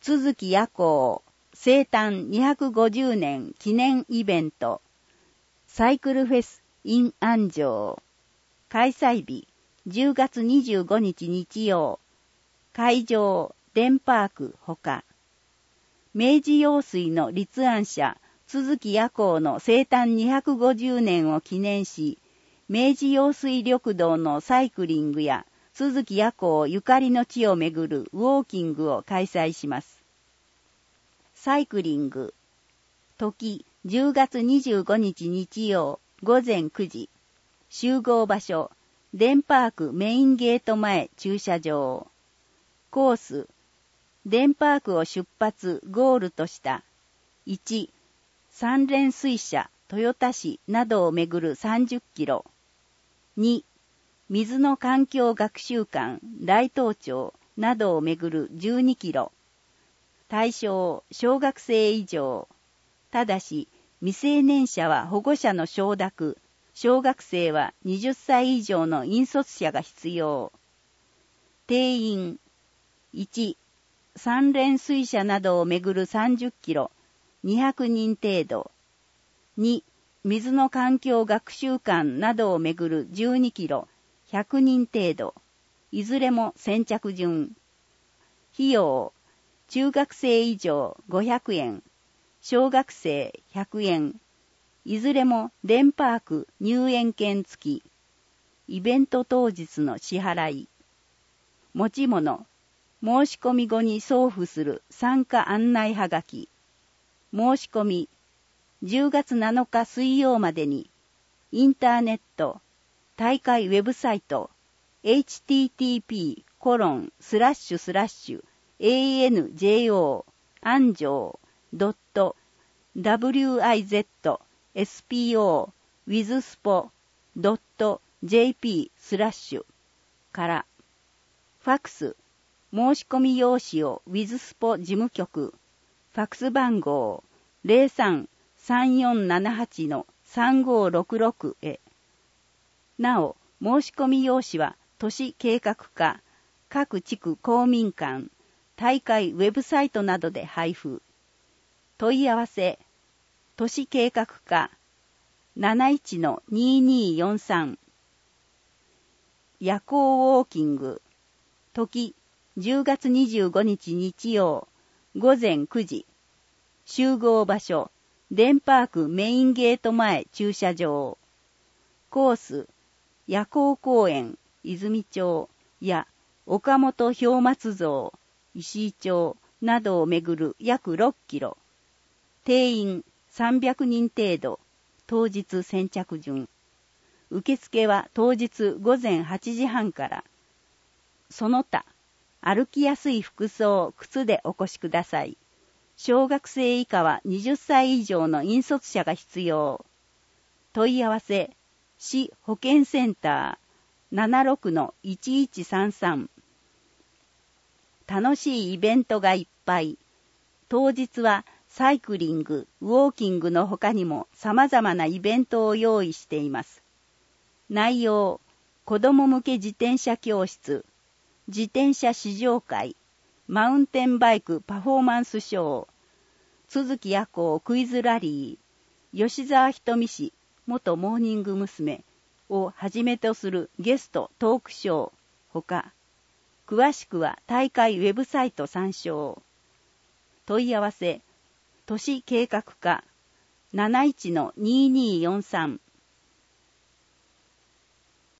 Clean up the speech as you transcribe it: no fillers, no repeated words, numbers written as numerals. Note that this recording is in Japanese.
都築夜行生誕250年記念イベントサイクルフェス in 安城開催日10月25日日曜会場デンパークほか明治用水の立案者都築夜行の生誕250年を記念し明治用水緑道のサイクリングや都築夜行ゆかりの地をめぐるウォーキングを開催します。サイクリング時10月25日日曜午前9時集合場所デンパークメインゲート前駐車場コースデンパークを出発ゴールとした1三連水車豊田市などをめぐる30キロ2水の環境学習館大東町などをめぐる12キロ対象小学生以上ただし未成年者は保護者の承諾小学生は20歳以上の引率者が必要定員1三連水車などをめぐる30キロ200人程度2水の環境学習館などをめぐる12キロ100人程度いずれも先着順費用中学生以上500円小学生100円いずれもデンパーク入園券付きイベント当日の支払い持ち物申し込み後に送付する参加案内はがき申し込み10月7日水曜までにインターネット大会ウェブサイト http://anjo 安城 .wizspo.jp/ からファクス申し込み用紙をウィズスポ事務局ファクス番号 03-3478-3566 へなお申し込み用紙は都市計画課各地区公民館大会ウェブサイトなどで配布問い合わせ都市計画課 71-2243 夜行ウォーキング時10月25日日曜午前9時集合場所デンパークメインゲート前駐車場コース夜行公園泉町や岡本氷松像石井町などをめぐる約6キロ定員300人程度当日先着順受付は当日午前8時半からその他歩きやすい服装靴でお越しください小学生以下は20歳以上の引率者が必要問い合わせ市保健センター 76-1133 楽しいイベントがいっぱい当日はサイクリング、ウォーキングの他にも様々なイベントを用意しています。内容、子供向け自転車教室、自転車試乗会、マウンテンバイクパフォーマンスショー、都築夜行クイズラリー、吉沢ひとみ氏、元モーニング娘。をはじめとするゲストトークショー、ほか、詳しくは大会ウェブサイト参照。問い合わせ、都市計画課 71-2243